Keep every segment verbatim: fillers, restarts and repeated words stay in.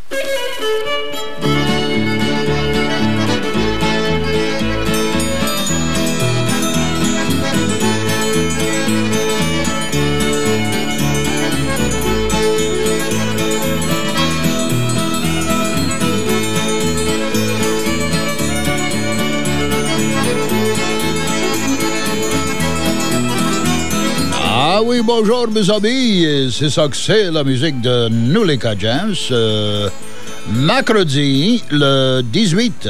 Ah oui, bonjour mes amis, c'est ça que c'est la musique de Nous les Cajuns, euh, mercredi le dix-huit.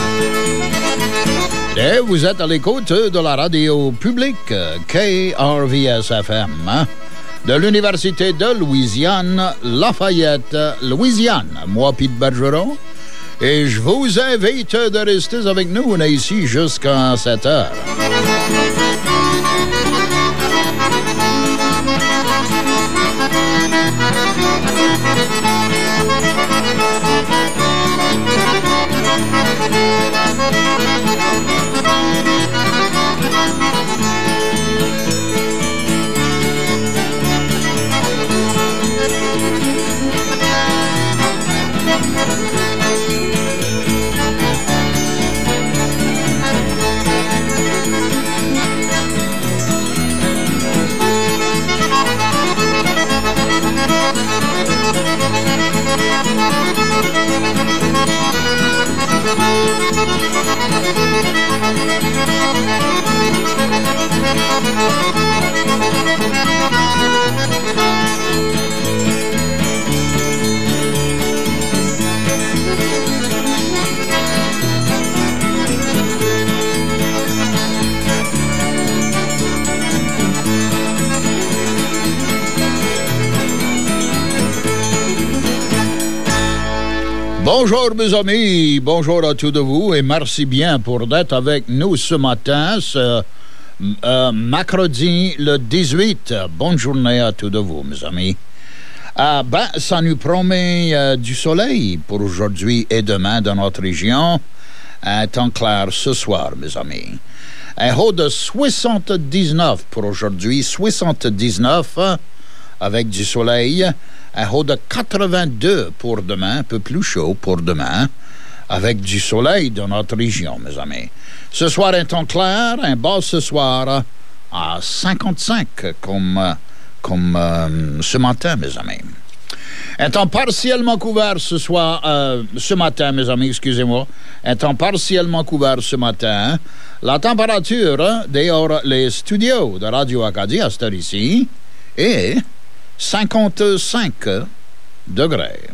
Et vous êtes à l'écoute de la radio publique K R V S F M, hein, de l'Université de Louisiane, Lafayette, Louisiane. Moi, Pete Bergeron, et je vous invite de rester avec nous. On est ici jusqu'à sept heures. Bonjour mes amis, bonjour à tous de vous et merci bien pour d'être avec nous ce matin, ce euh, mercredi le dix-huit. Bonne journée à tous de vous mes amis. Euh, ben, ça nous promet euh, du soleil pour aujourd'hui et demain dans notre région. Un temps clair ce soir mes amis. Un haut de soixante-dix-neuf pour aujourd'hui, soixante-dix-neuf avec du soleil. Un haut de quatre-vingt-deux pour demain, un peu plus chaud pour demain, avec du soleil dans notre région, mes amis. Ce soir, un temps clair, un bas ce soir à cinquante-cinq, comme, comme euh, ce matin, mes amis. Un temps partiellement couvert ce soir, euh, ce matin, mes amis, excusez-moi. Un temps partiellement couvert ce matin. La température dehors les studios de Radio Acadie à cette heure ici est cinquante-cinq degrés.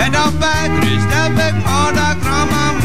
Et en fait, reste avec moi la grand-maman.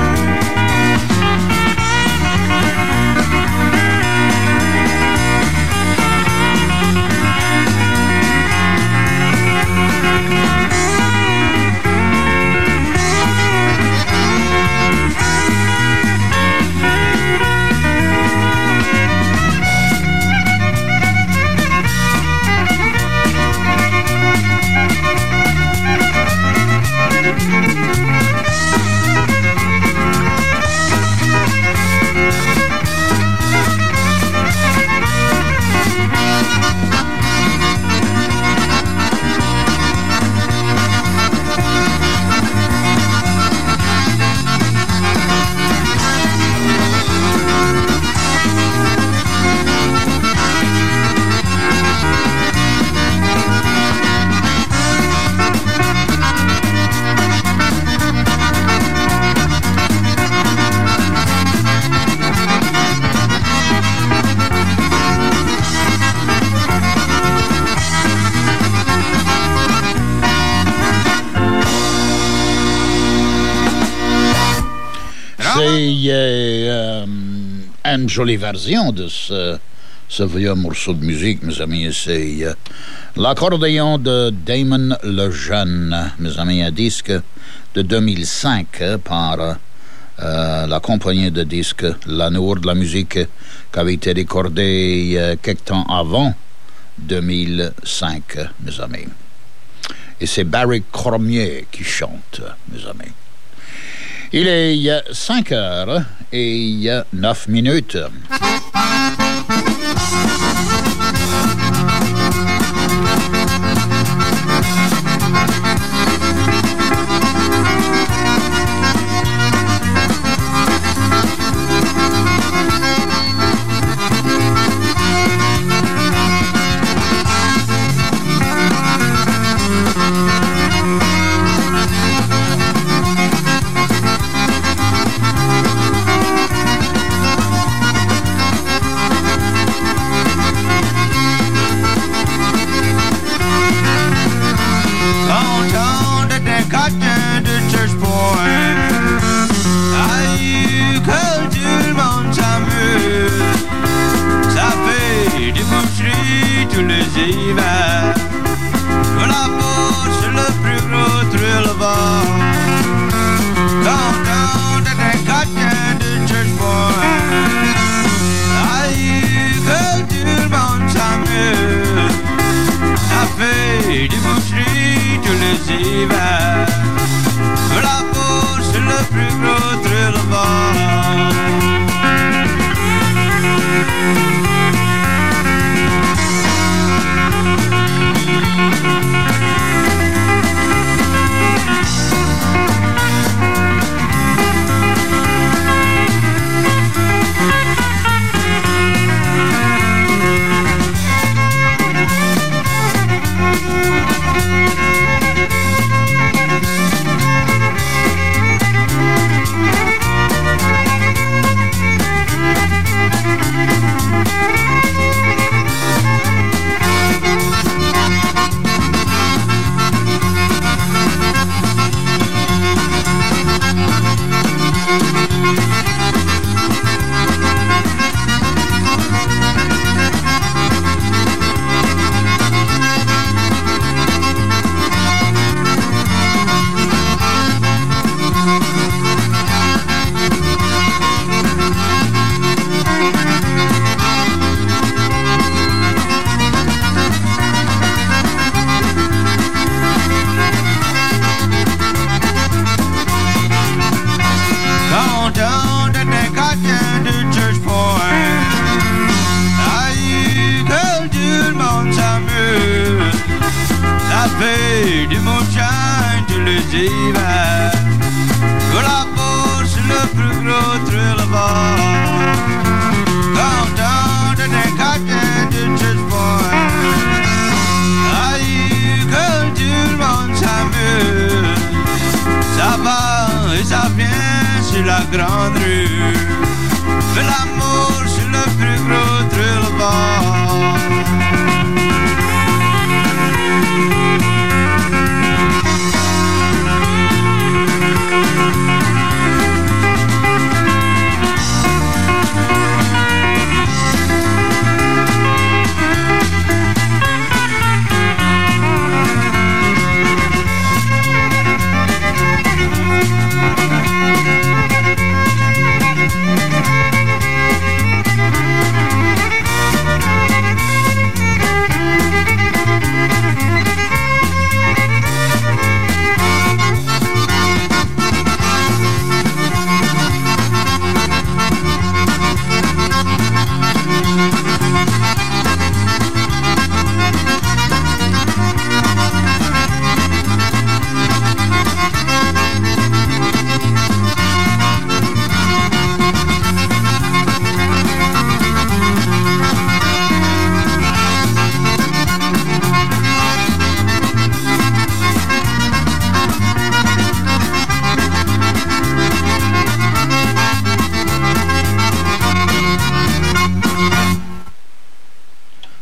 C'est euh, une jolie version de ce, ce vieux morceau de musique, mes amis. C'est euh, l'accordéon de Damon Lejeune, mes amis, un disque de deux mille cinq par euh, la compagnie de disques L'Amour de la musique, qui avait été recordé euh, quelque temps avant deux mille cinq, mes amis. Et c'est Barry Cormier qui chante, mes amis. Il est cinq heures et neuf minutes.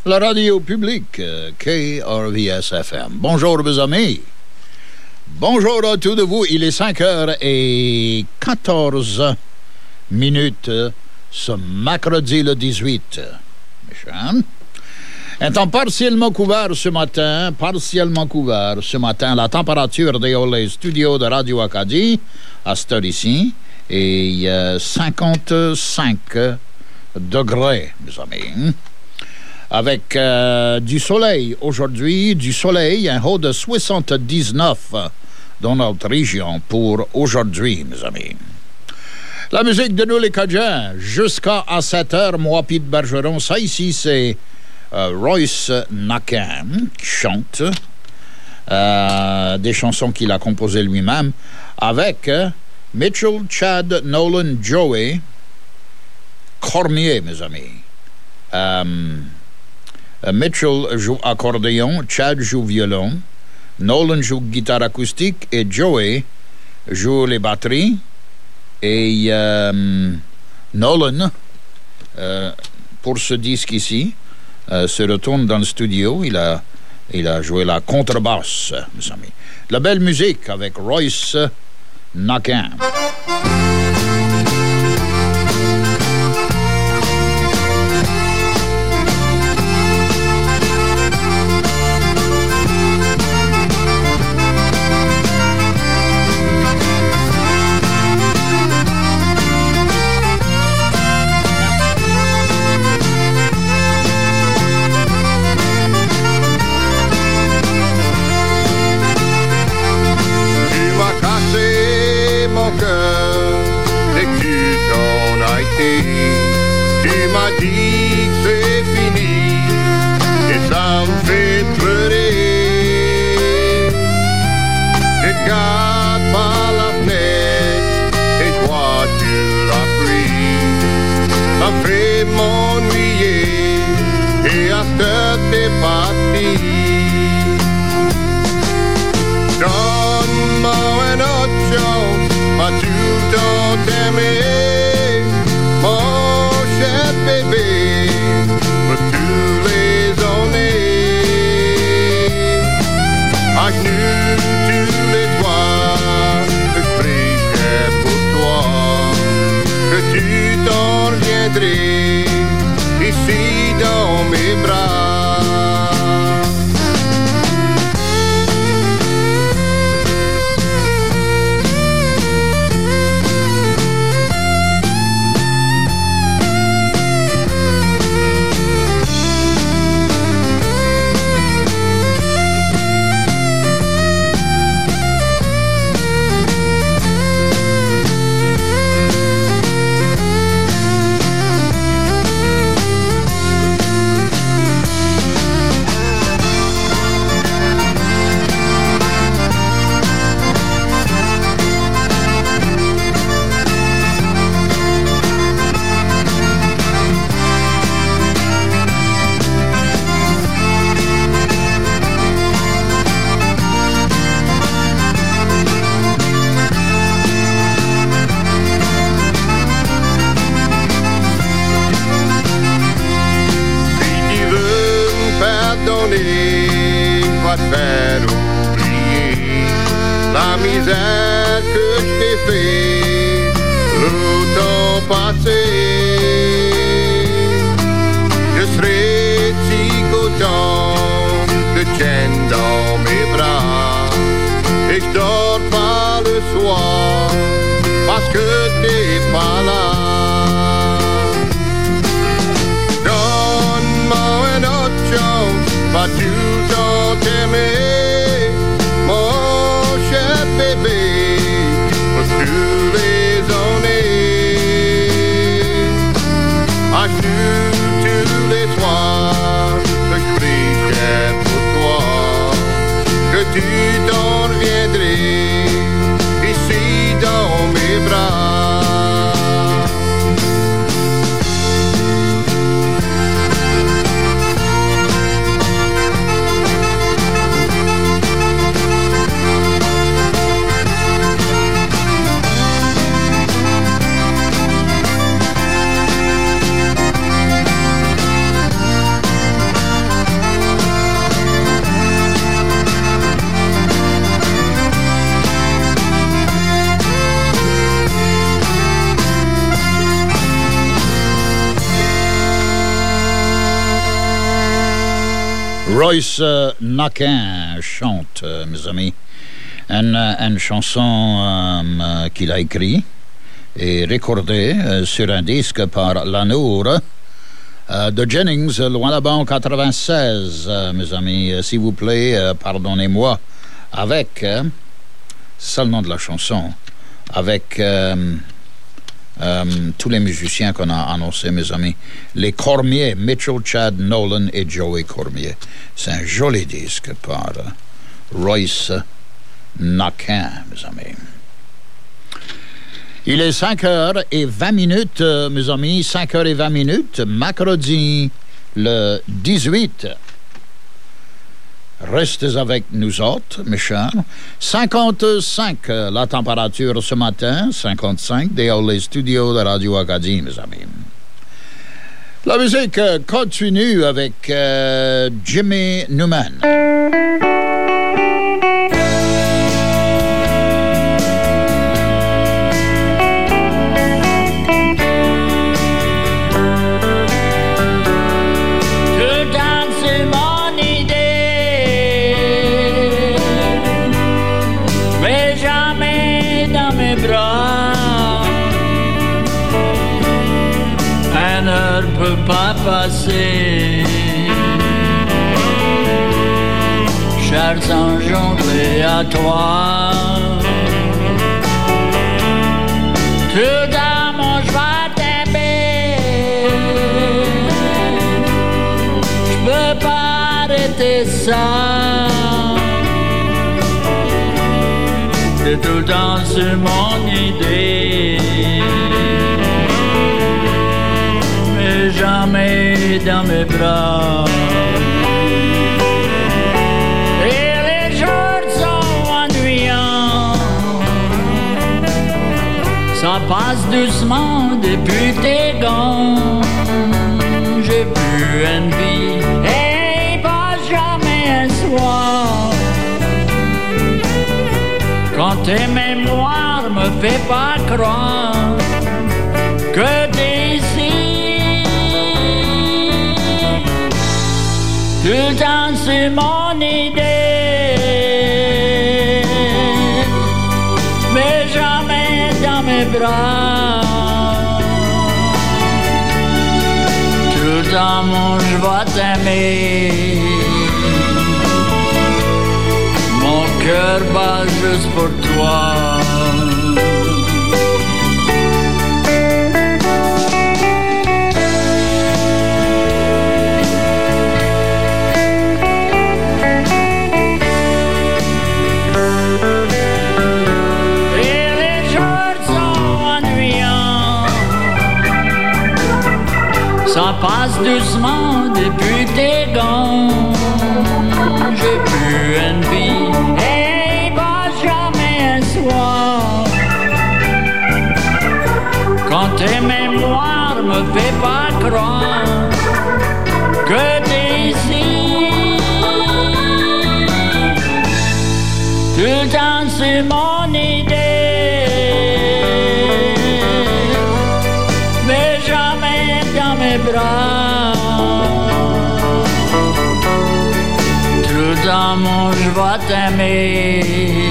la radio publique, K R V S F M. Bonjour, mes amis. Bonjour à tous de vous. Il est cinq heures quatorze minutes ce mercredi le dix-huit. Méchant. Un temps partiellement couvert ce matin, partiellement couvert ce matin. La température dans les studios de Radio Acadie, à cette heure ici, est euh, cinquante-cinq degrés, mes amis. Avec euh, du soleil aujourd'hui, du soleil, un haut de soixante-dix-neuf dans notre région pour aujourd'hui, mes amis. La musique de nous les Cajuns, jusqu'à sept heures, moi, Pete Bergeron, ça ici, c'est euh, Royce Nakem qui chante euh, des chansons qu'il a composées lui-même avec euh, Mitchell, Chad, Nolan, Joey, Cormier, mes amis. Euh, Mitchell joue accordéon, Chad joue violon, Nolan joue guitare acoustique et Joey joue les batteries. Et euh, Nolan, euh, pour ce disque ici, euh, se retourne dans le studio. Il a, il a joué la contrebasse, mes amis. La belle musique avec Royce Nakem. Tu m'as dit que c'est fini et ça me fait pleurer. Je te garde par la fenêtre et je vois sur la pluie. Ça me fait m'ennuyer et à ce que t'es parti. Donne-moi une autre chance, pas tout le temps t'aimer. Mon cher bébé, pour tous les années, à genoux tous les soirs, je prierai pour toi, que tu t'en reviendrais ici dans mes bras. Va te faire oublier la misère que je t'ai fait le temps passé. Je serai si content de te tienne dans mes bras et je dors pas le soir parce que t'es pas là. Donne-moi une autre chance, pas tout le temps t'aimer, mon cher bébé, pour tous les années. À genoux tous les soirs, je prierai pour toi, que tu t'en reviendrais ici dans mes bras. Royce Naquin chante, mes amis, une, une chanson euh, qu'il a écrite et recordée euh, sur un disque par Lanour euh, de Jennings, loin là-bas en quatre-vingt-seize, euh, mes amis. Euh, s'il vous plaît, euh, pardonnez-moi, avec, euh, c'est le nom de la chanson, avec euh, euh, tous les musiciens qu'on a annoncés, mes amis. Les Cormier, Mitchell, Chad, Nolan et Joey Cormier. C'est un joli disque par euh, Royce Naquin, mes amis. Il est cinq heures vingt minutes, euh, mes amis, cinq heures vingt minutes, mercredi le dix-huit. Restez avec nous autres, mes chers. cinquante-cinq, euh, la température ce matin, cinquante-cinq, dehors les studios de Radio Acadie, mes amis. La musique euh, continue avec euh, Jimmy Newman. Pas passer, chers enjambés à toi. Tout d'amour, je vais t'aimer. Je peux pas arrêter ça. C'est tout le temps sur mon idée. Jamais dans mes bras. Et les jours sont ennuyants. Ça passe doucement depuis tes gants. J'ai plus une vie et il passe jamais un soir. Quand tes mémoires me fait pas croire que t'es ici. Tout le temps c'est mon idée, mais jamais dans mes bras. Tout le temps mon je vais t'aimer. Mon cœur bat juste pour toi. Ça passe doucement depuis tes gants. J'ai plus une vie et il passe jamais un soir. Quand tes mémoires me fait pas croire que t'es ici. Tout le temps c'est mon idée. Bras. Tout le temps mon je vais t'aimer.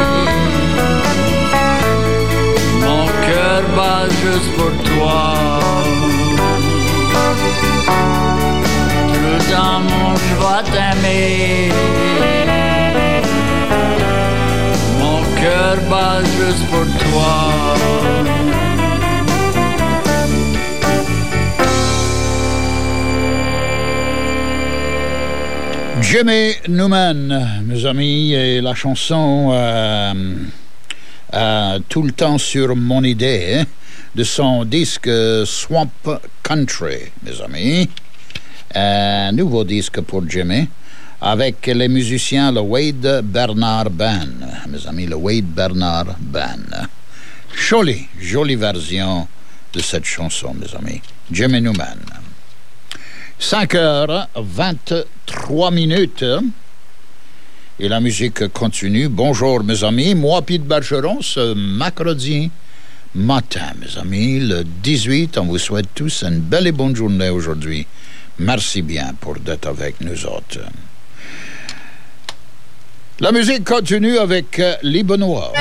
Mon cœur bat juste pour toi. Tout le temps mon je vais t'aimer. Mon cœur bat juste pour toi. Jimmy Newman, mes amis, et la chanson euh, euh, Tout le temps sur mon idée hein, de son disque Swamp Country, mes amis. Un nouveau disque pour Jimmy avec les musiciens le Wade Bernard Band, mes amis, le Wade Bernard Band. Jolie, jolie version de cette chanson, mes amis. Jimmy Newman. cinq heures vingt-trois minutes et la musique continue. Bonjour mes amis, moi Pete Bergeron, ce mercredi matin, mes amis, le dix-huit, on vous souhaite tous une belle et bonne journée aujourd'hui. Merci bien pour d'être avec nous autres. La musique continue avec euh, Les Benoît.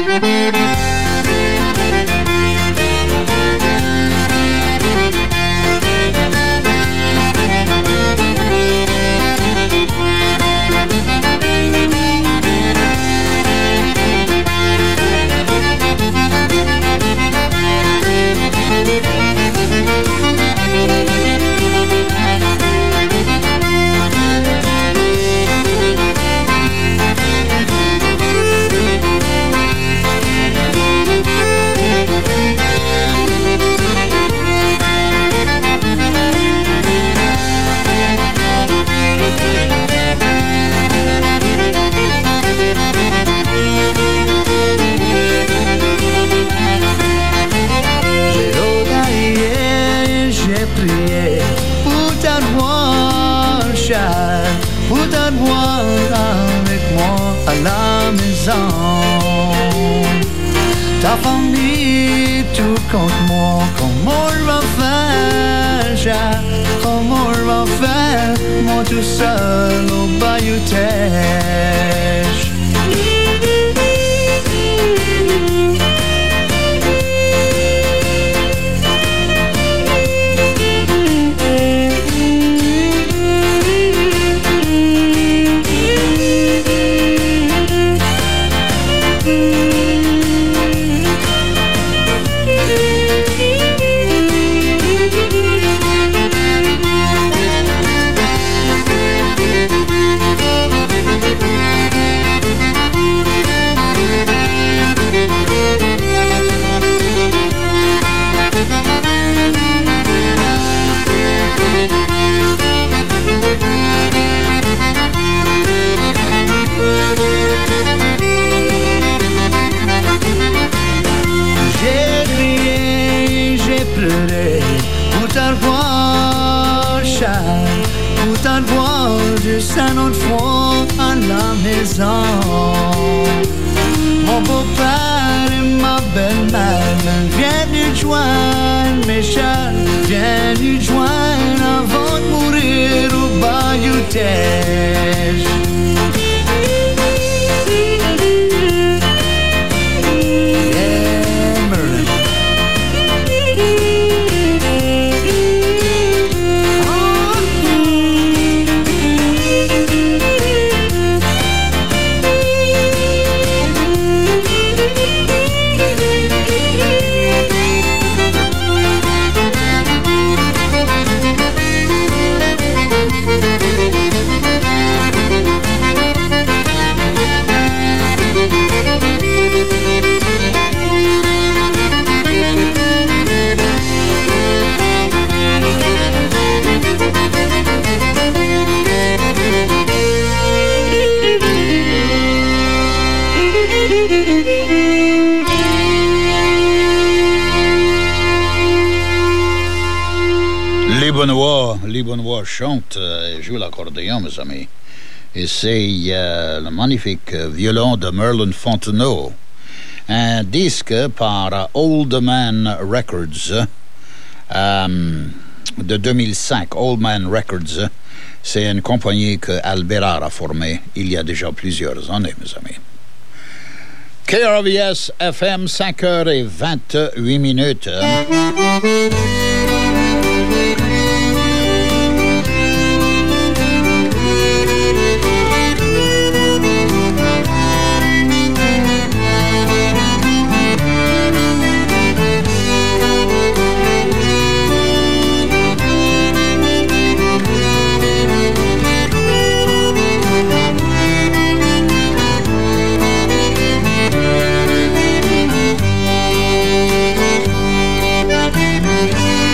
Ta famille tout compte moi, comment on va faire, Jacques, comment on va faire, moi tout seul au bayou Teche. Un autre fois à la maison. Mon beau-père et ma belle-mère viennent nous joindre, mes chers, viennent nous joindre avant de mourir au bayou Teche. Les Benoît, les Benoît chantent et jouent l'accordéon, mes amis. Et c'est euh, le magnifique violon de Merlin Fontenot. Un disque par Old Man Records euh, de deux mille cinq. Old Man Records, c'est une compagnie que Albérard a formée il y a déjà plusieurs années, mes amis. K R V S F M, cinq heures vingt-huit minutes. Thank you.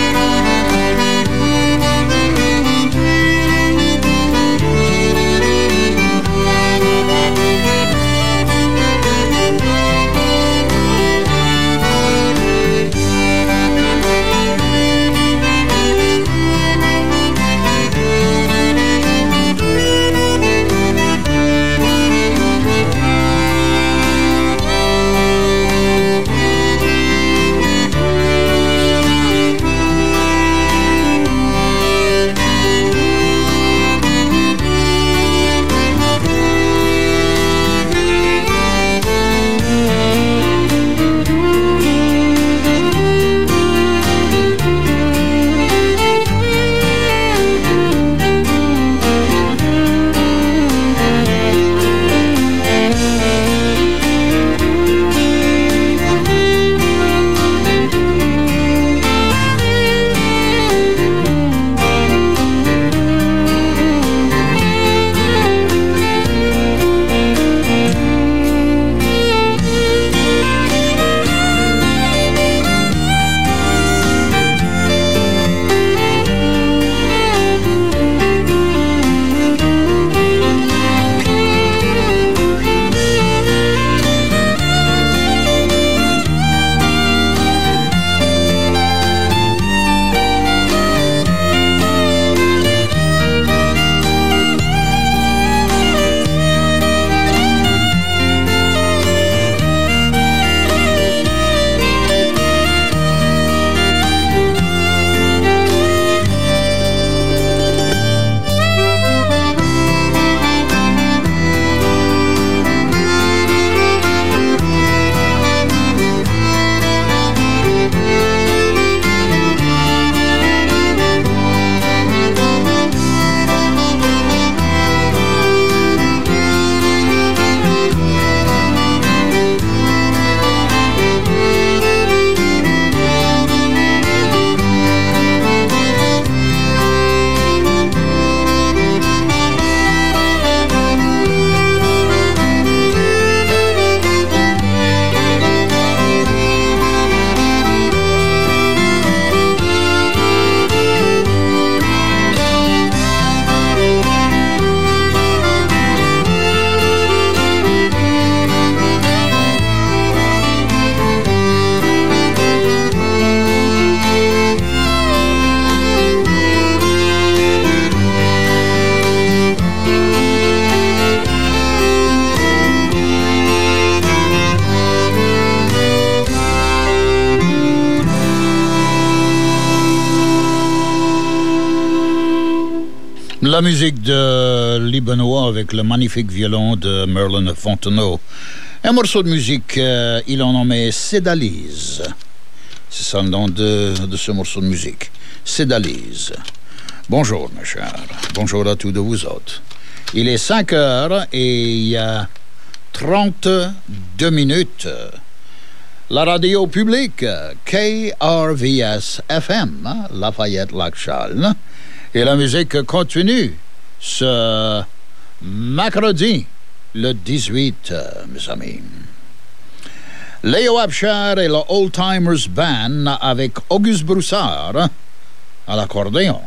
La musique de Libanois avec le magnifique violon de Merlin Fontenot. Un morceau de musique, euh, il en nommé Cédalise. C'est ça le nom de, de ce morceau de musique. Cédalise. Bonjour, mes chers. Bonjour à tous de vous autres. Il est cinq heures et il y a trente-deux minutes. La radio publique, K R V S F M, Lafayette-Lac-Charles. Et la musique continue ce mercredi, le dix-huit, mes amis. Léo Abcher et le Old Timers Band avec Auguste Broussard à l'accordéon.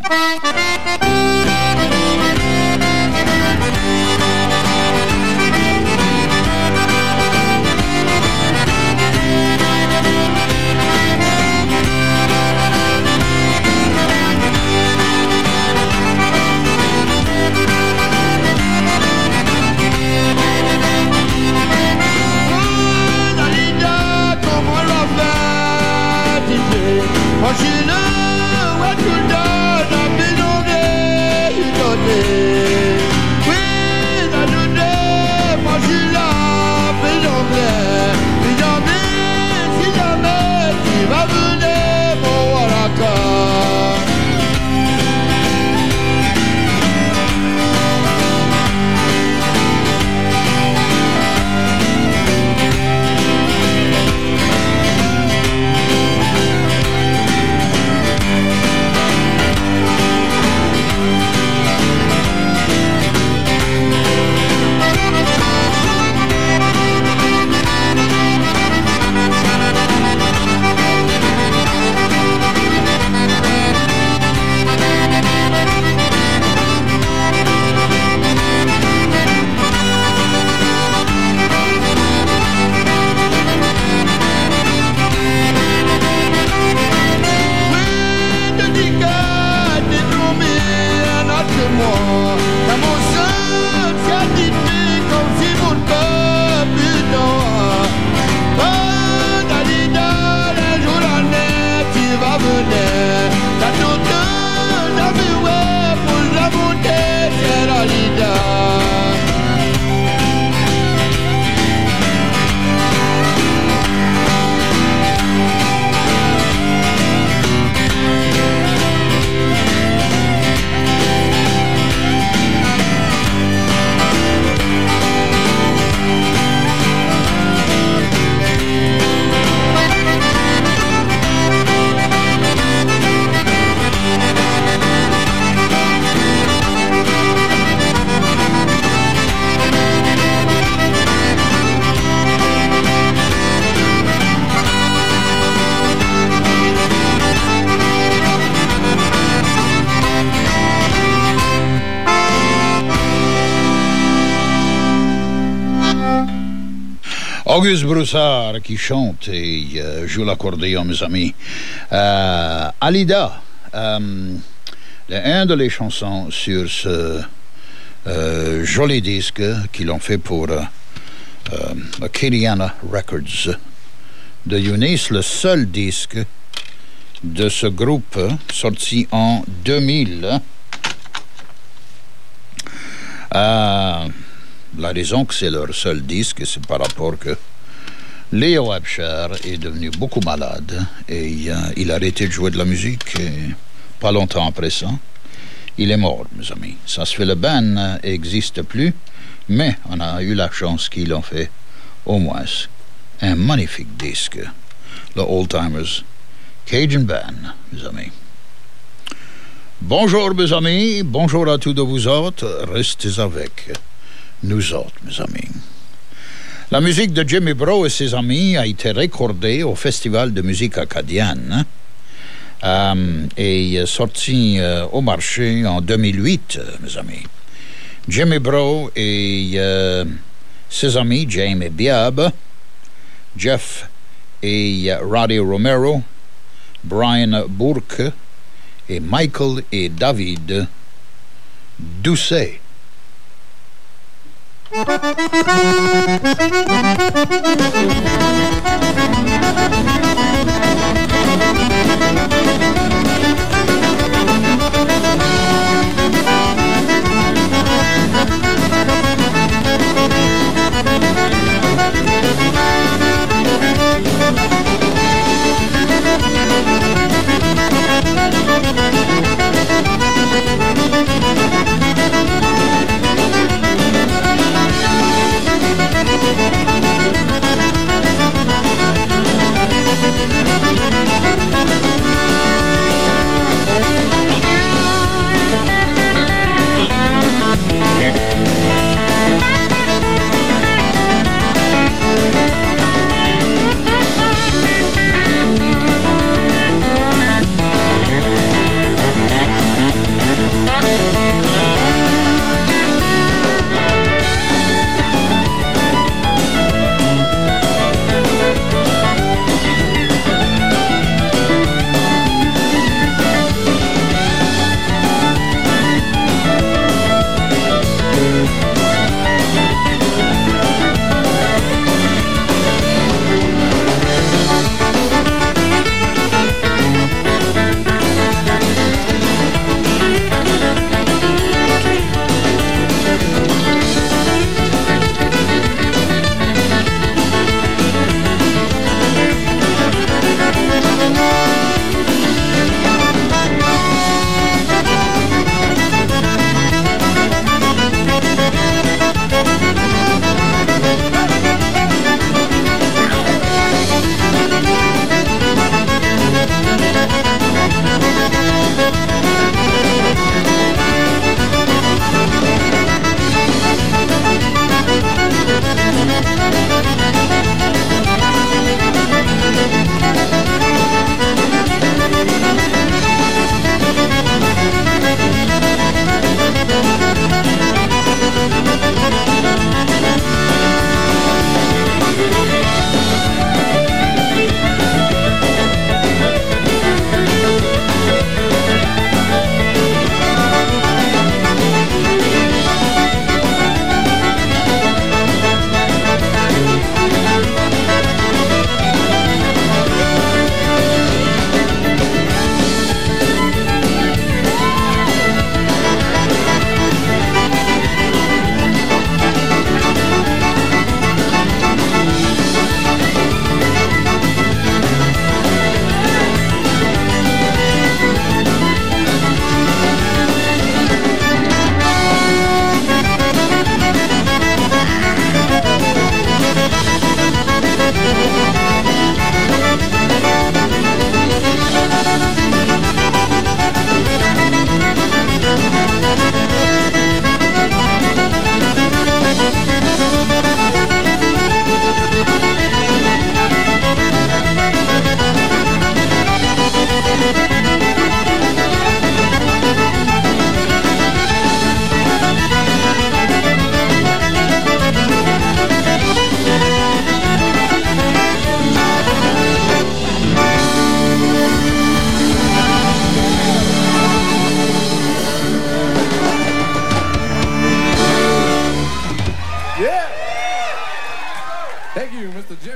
Auguste Broussard qui chante et euh, joue l'accordéon, mes amis. Euh, Alida, euh, un de les chansons sur ce euh, joli disque qu'ils ont fait pour euh, euh, Acadiana Records de Eunice, le seul disque de ce groupe sorti en deux mille. Euh, La raison que c'est leur seul disque, c'est par rapport que Léo Abcher est devenu beaucoup malade et euh, il a arrêté de jouer de la musique et pas longtemps après ça, il est mort, mes amis. Ça se fait, le band n'existe plus, mais on a eu la chance qu'ils ont fait au moins un magnifique disque, le Old Timers Cajun Band, mes amis. Bonjour, mes amis, bonjour à tous de vous autres, restez avec nous autres, mes amis. La musique de Jimmy Bro et ses amis a été recordée au Festival de musique acadienne euh, et sortie euh, au marché en deux mille huit, mes amis. Jimmy Bro et euh, ses amis, James et Biab, Jeff et euh, Roddy Romero, Brian Bourque et Michael et David Doucet.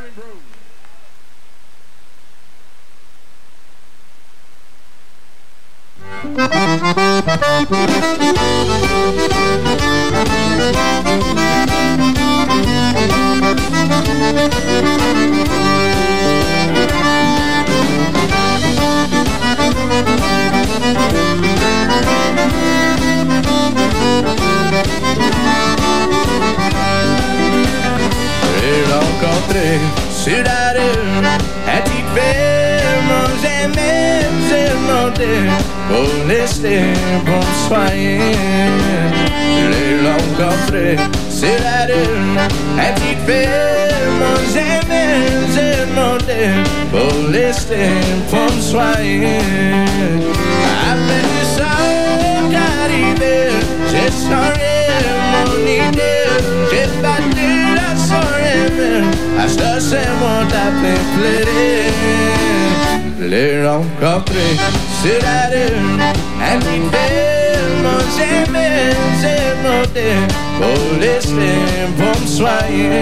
J'ai rencontré sur la rue un petit fait, moi j'aimais, j'ai demandé pour laisser pour me soigner. J'ai rencontré sur la rue un petit fait, moi j'aimais, j'ai demandé pour laisser pour me soigner. Après tout ça qu'arrivé, j'ai changé mon idée, j'ai battu la soirée, à ce c'est mon tapé plaidé. Les rencontrés sur la rue, un petit peu, moi j'aimais, j'ai monté pour laisser pour me soigner.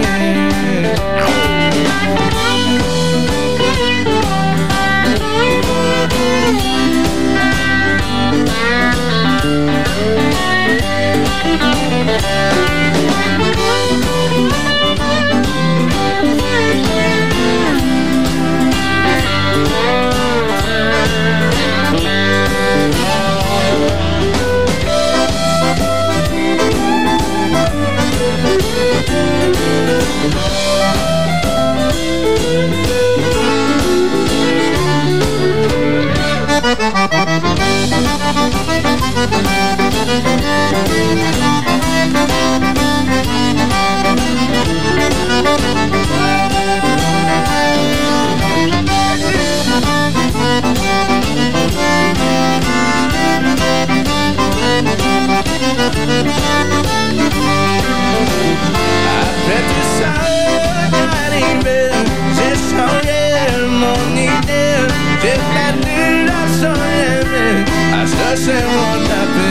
Après tout ça arrivé, j'ai changé mon idée, j'ai perdu la soirée, à ce c'est mon tapé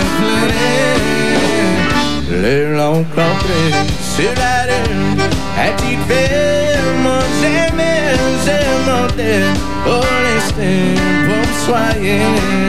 pleuré. Les rencontrés sur la rue, un petit peu, moi j'aimais, j'ai monté pour rester, pour me soigner.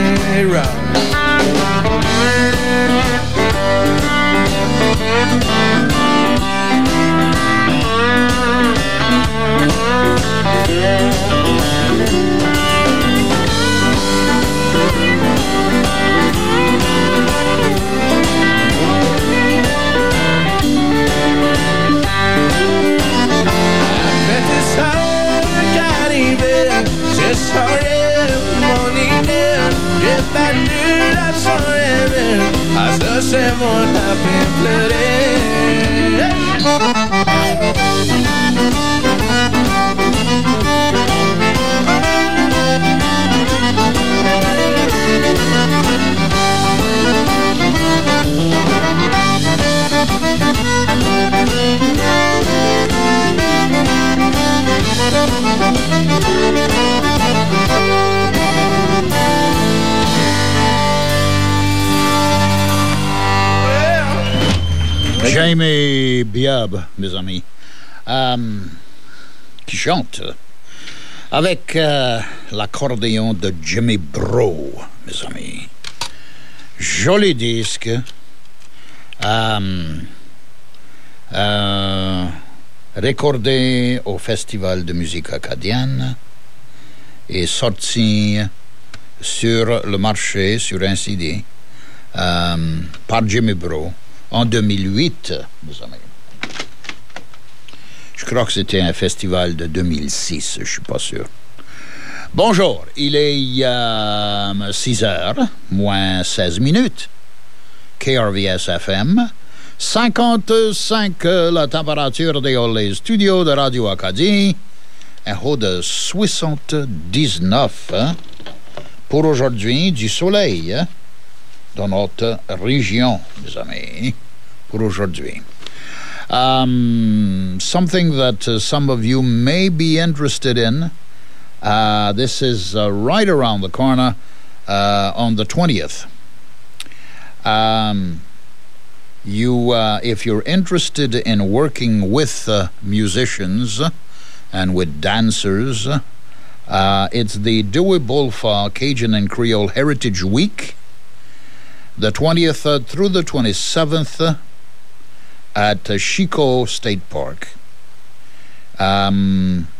Après tout ça qu'arrivé, j'ai changé mon idée, j'ai perdu la soirée, à ce c'est mon tapé pleuré. Jamie Biab, mes amis, euh, qui chante avec euh, l'accordéon de Jimmy Bro, mes amis. Joli disque. Euh, euh, recordé au Festival de musique acadienne et sorti sur le marché, sur un C D, euh, par Jimmy Bro en deux mille huit, mes amis. Je crois que c'était un festival de deux mille six, je suis pas sûr. Bonjour, il est euh, six heures, moins seize minutes. K R V S F M, cinquante-cinq la température dans les studios de Radio Acadie, un haut de soixante-dix-neuf hein, pour aujourd'hui, du soleil hein, dans notre région, mes amis, pour aujourd'hui. Um, something that uh, some of you may be interested in. Uh, this is uh, right around the corner uh, on the twentieth. Um, you, uh, if you're interested in working with uh, musicians, and with dancers. Uh, it's the Dewey Bolfa Cajun and Creole Heritage Week, the twentieth uh, through the twenty-seventh uh, at uh, Chico State Park. Um,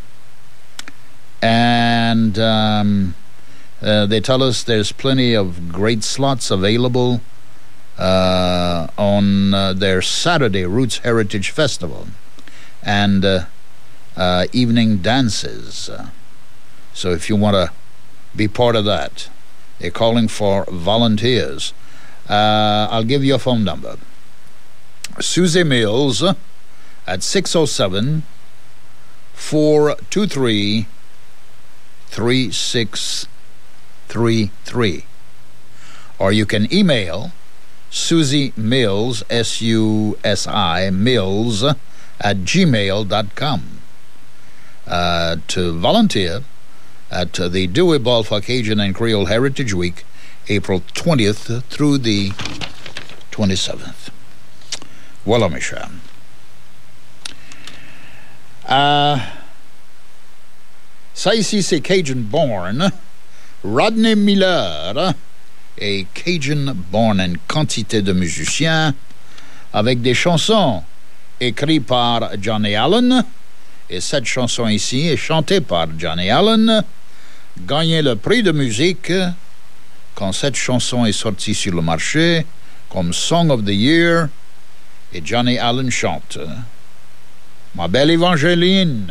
and um, uh, they tell us there's plenty of great slots available uh, on uh, their Saturday Roots Heritage Festival and uh, uh, evening dances. Uh, so if you want to be part of that, they're calling for volunteers. Uh, I'll give you a phone number. Susie Mills at six oh seven, four two three, three six three three. Or you can email Susie Mills, S U S I, Mills, at gmail dot com uh, to volunteer at uh, the Dewey Bolfa Cajun and Creole Heritage Week, April twentieth through the twenty-seventh. Voilà, mes chers. Euh, ça ici, c'est Cajun Born. Rodney Miller est Cajun Born, une quantité de musiciens avec des chansons écrites par Johnny Allen. Et cette chanson ici est chantée par Johnny Allen, gagné le prix de musique quand cette chanson est sortie sur le marché comme Song of the Year. Et Johnny Allen chante Ma belle Évangeline.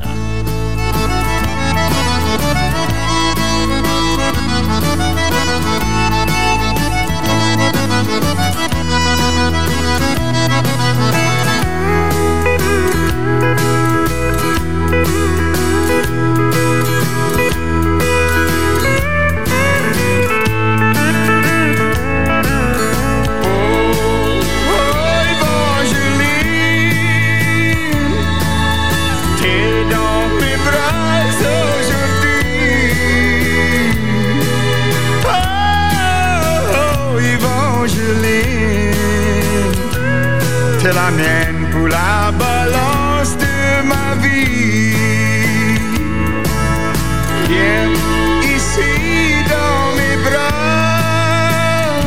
C'est la mienne pour la balance de ma vie. Viens ici dans mes bras,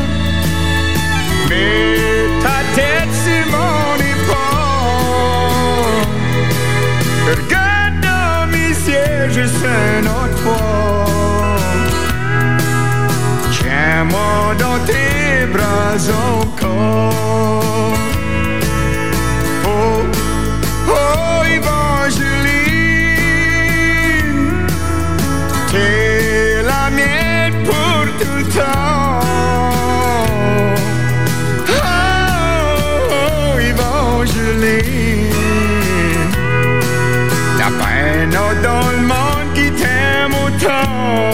mets ta tête sur mon épaule, regarde dans mes yeux juste une autre fois. Tiens-moi dans tes bras encore. Oh, oh, Évangeline, t'es la mienne pour tout le temps. Oh, oh, Évangeline, y'a pas un autre dans le monde qui t'aime autant.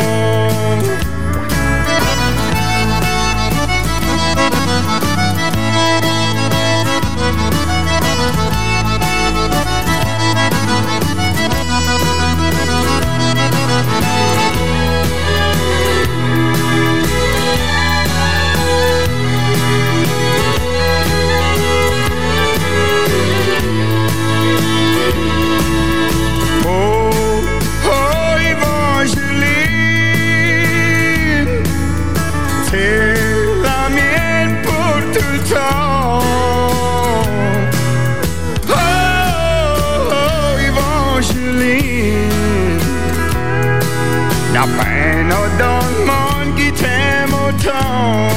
Dans le monde qui t'aime autant.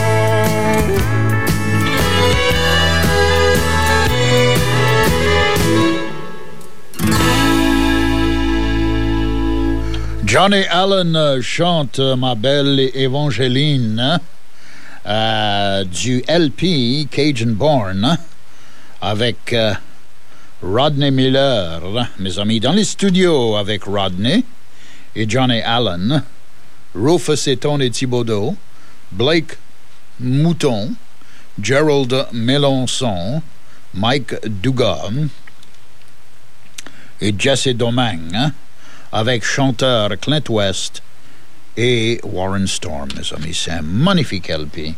Johnny Allen euh, chante euh, Ma belle Évangeline euh, du L P Cajun Born avec euh, Rodney Miller, mes amis, dans les studios avec Rodney et Johnny Allen, Rufus et Tony Thibodeau, Blake Mouton, Gerald Mélençon, Mike Dugas et Jesse Domingue, avec chanteur Clint West et Warren Storm, mes amis. C'est un magnifique L P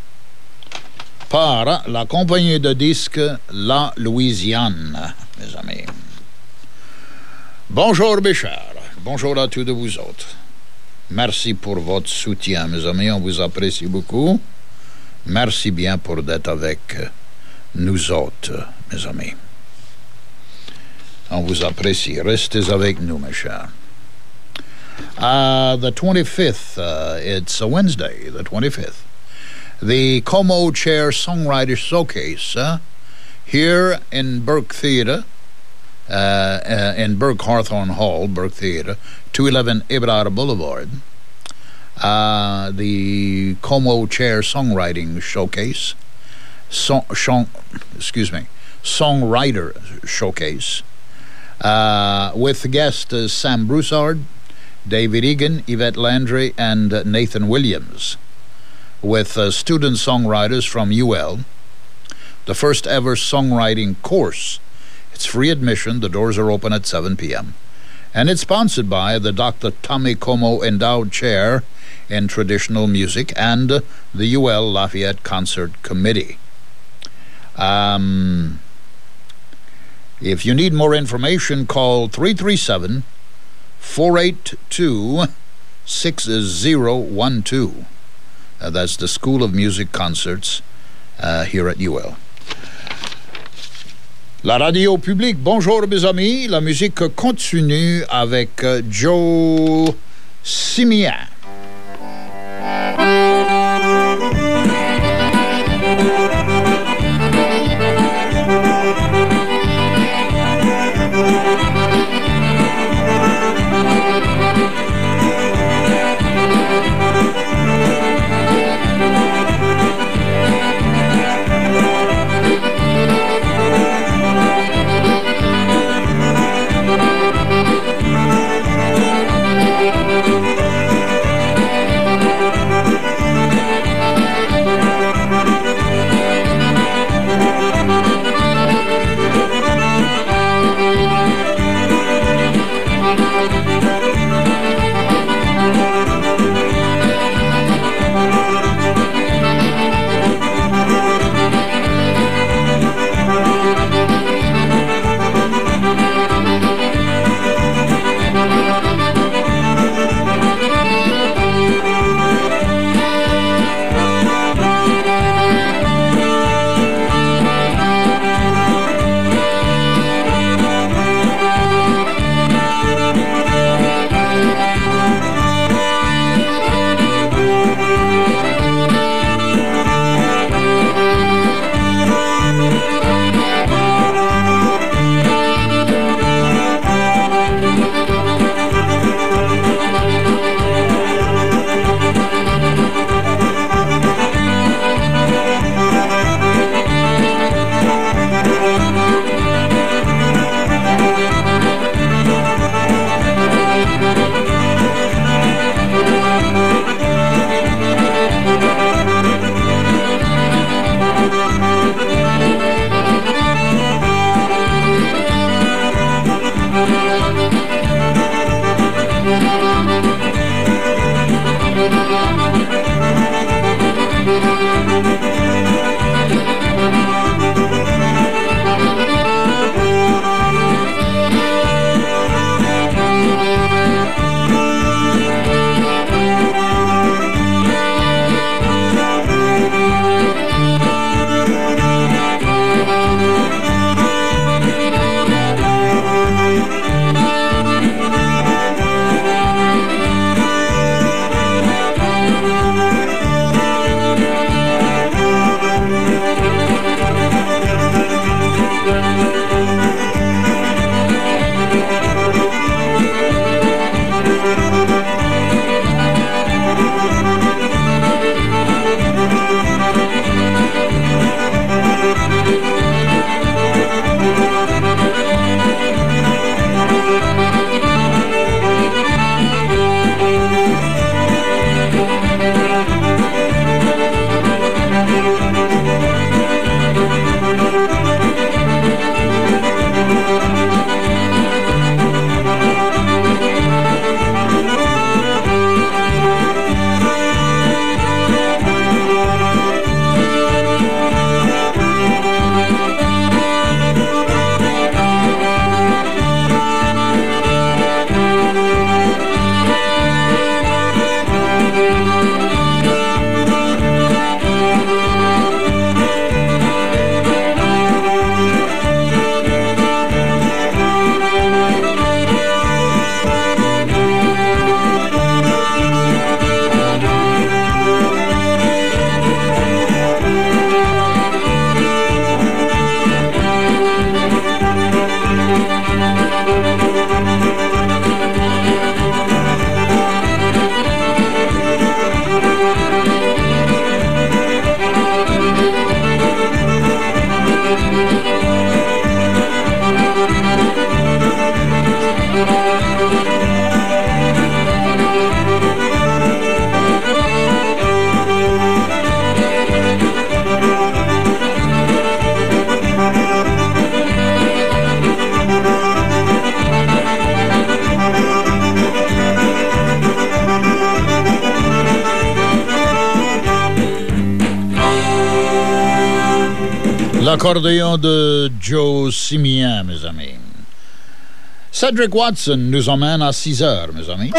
par la compagnie de disques La Louisiane, mes amis. Bonjour, mes chers. Bonjour à tous de vous autres. Merci pour votre soutien, mes amis. On vous apprécie beaucoup. Merci bien pour d'être avec nous autres, mes amis. On vous apprécie. Restez avec nous, mes chers. Uh, the twenty-fifth, uh, it's a Wednesday, the twenty-fifth. The Como Chair Songwriter Showcase uh, here in Burke Theater, uh, uh, in Burke Hawthorne Hall, Burke Theater, two eleven Ebrard Boulevard. Uh, the Como Chair Songwriting Showcase, song, song, excuse me, Songwriter Showcase, uh, with guests uh, Sam Broussard, David Egan, Yvette Landry, and uh, Nathan Williams, with uh, student songwriters from U L. The first ever songwriting course. It's free admission. The doors are open at seven p.m. And it's sponsored by the Doctor Tommy Como Endowed Chair in Traditional Music and uh, the U L Lafayette Concert Committee. Um, if you need more information, call three three seven, four eight two, six zero one two. Uh, that's the School of Music Concerts uh, here at U L. La radio publique, bonjour mes amis. La musique continue avec uh, Joe Simian. L'accordéon de Joe Simien, mes amis. Cedric Watson nous emmène à six heures, mes amis.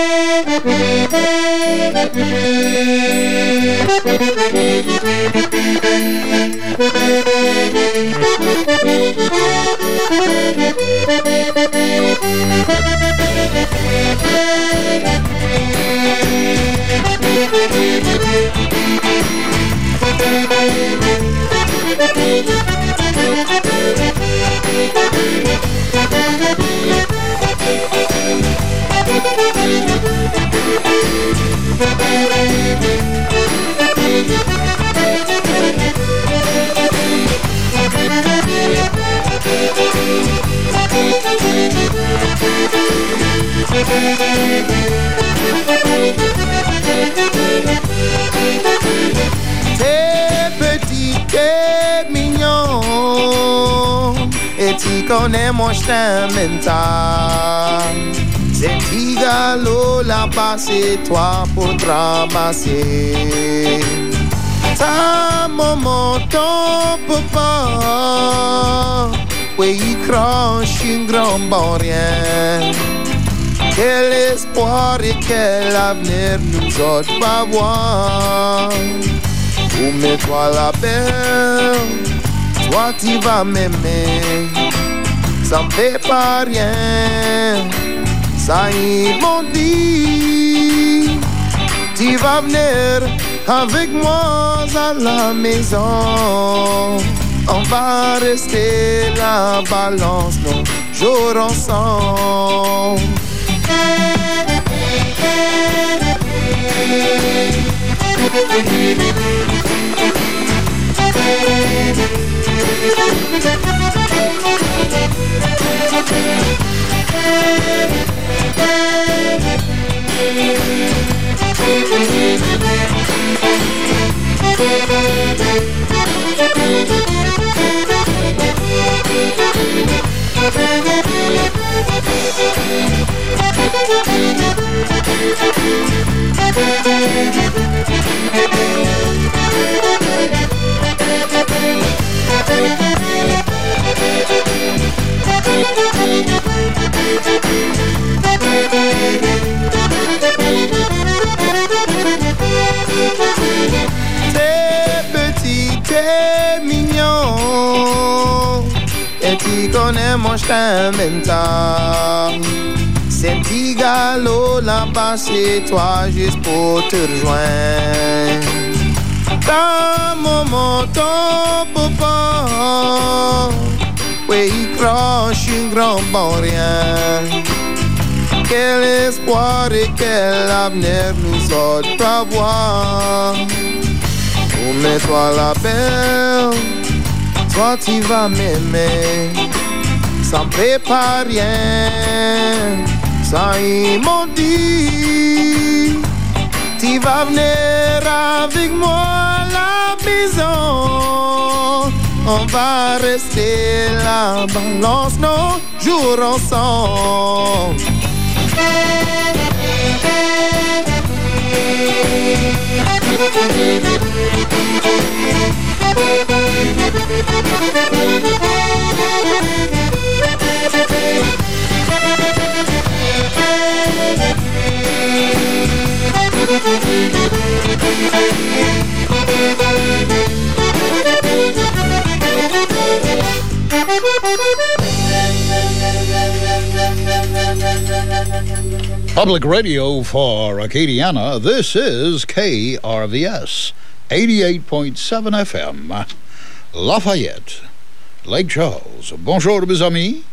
T'es petit, t'es mignon, et tu connais mon chien mental. C'est petit galop là-bas, c'est toi pour te ramasser. Ta maman, ton papa, oui, il crache un grand bon rien. Quel espoir et quel avenir nous autres va voir. Oh, mais toi la belle, toi tu vas m'aimer. Ça me fait pas rien, ça ils m'ont dit. Tu vas venir avec moi à la maison. On va rester la balance nos jours ensemble. T'es petit, t'es mignon, et tu connais mon chien mental. C'est un petit galop là-bas, c'est toi juste pour te rejoindre. Ta maman, ton papa, oui, il crache un grand bon rien. Quel espoir et quel avenir nous autres va voir. Oh, mais toi la belle, toi tu vas m'aimer. Ça me fait pas rien, ça ils m'ont dit. Tu vas venir avec moi à la maison. On va rester la balance nos jours ensemble. Public radio for Acadiana, this is K R V S, eighty-eight point seven F M, Lafayette, Lake Charles. Bonjour, mes amis.